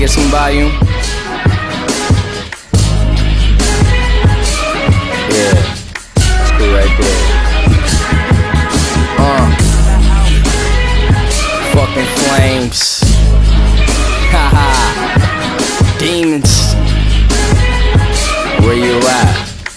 get some volume? Yeah, that's cool right there. Fucking flames. Haha. Demons. Where you at?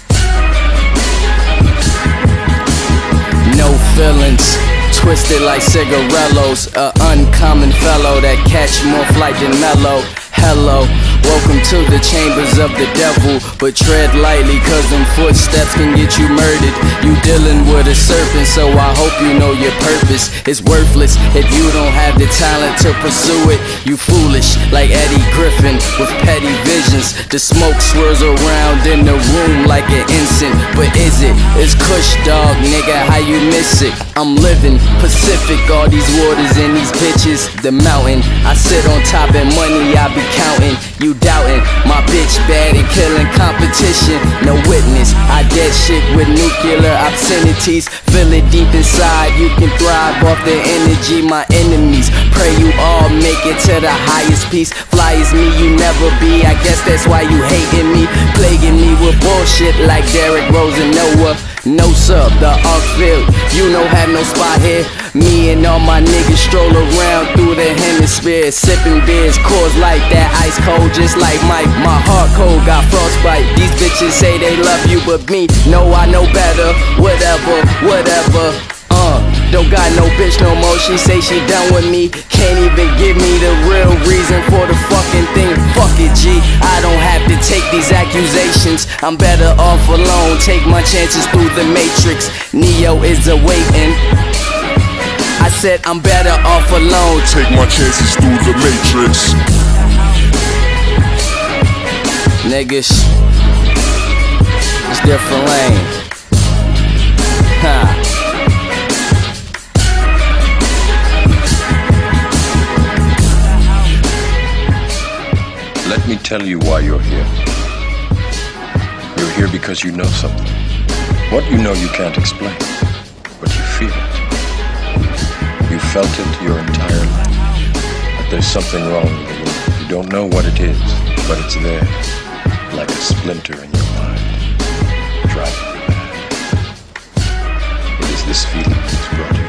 No feelings. Twisted like cigarellos. A uncommon fellow that catch more flight than mellow. Hello, welcome to the chambers of the devil. But tread lightly, cause them footsteps can get you murdered. You dealing with a serpent, so I hope you know your purpose is worthless if you don't have the talent to pursue it. You foolish, like Eddie Griffin with petty visions. The smoke swirls around in the room like an incense. But is it? It's Kush, dog, nigga, how you miss it? I'm living Pacific, all these waters and these bitches. The mountain, I sit on top and money I be counting. You doubting, my bitch bad and killing competition. No witness, I dead shit with nuclear obscenities. Feel it deep inside, you can thrive off the energy. My enemies, pray you all make it to the highest peace. Fly as me, you never be, I guess that's why you hating me. Plaguing me with bullshit like Derrick Rose and Noah. No sub, the Arkfield, you know have no spot here. Me and all my niggas stroll around through the hemisphere, sipping beers, Coors like that, ice cold just like Mike. My heart cold, got frostbite. These bitches say they love you, but me, no, I know better. Whatever, whatever. Don't got no bitch no more, she say she done with me. Can't even give me the real reason for the fucking thing. Fuck it, G, I don't have to take these accusations. I'm better off alone, take my chances through the matrix. Neo is awaiting. I said I'm better off alone, take my chances through the matrix. Niggas, it's different lane. Ha. Let me tell you why you're here. You're here because you know something. What you know you can't explain, but you feel it. You felt it your entire life. But there's something wrong with the world. You don't know what it is, but it's there, like a splinter in your mind, driving you mad. It is this feeling that's brought you